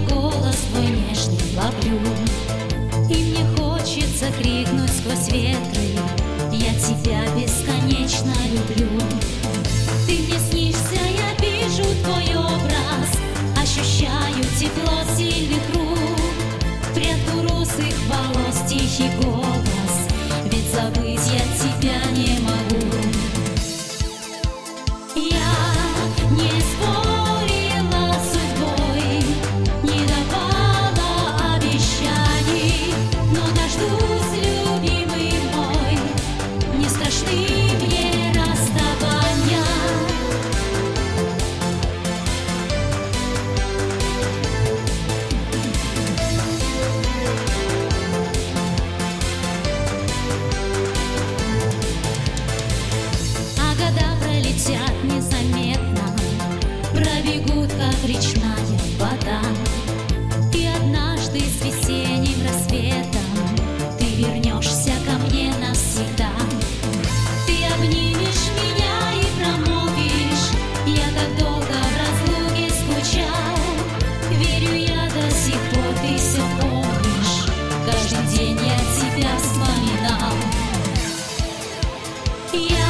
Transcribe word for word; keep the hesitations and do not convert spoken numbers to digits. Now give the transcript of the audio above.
голос твой нежный ловлю, и мне хочется крикнуть сквозь ветры: я тебя бесконечно люблю. Ты мне снишься, я вижу твой образ, ощущаю тепло сильных рук, прядку русых волос, тихий голос, ведь забыть я тебя не могу. Я не спорила с судьбой, не давала обещаний, но дождусь, любимый мой, не страшны мне расставания. А года пролетят незаметно, пробегут, как речная вода, и однажды с весенним рассветом ты вернешься ко мне навсегда. Ты обнимешь меня и промолвишь: я так долго в разлуке скучал. Верю я до сих пор, ты все помнишь, каждый день я тебя вспоминал. Я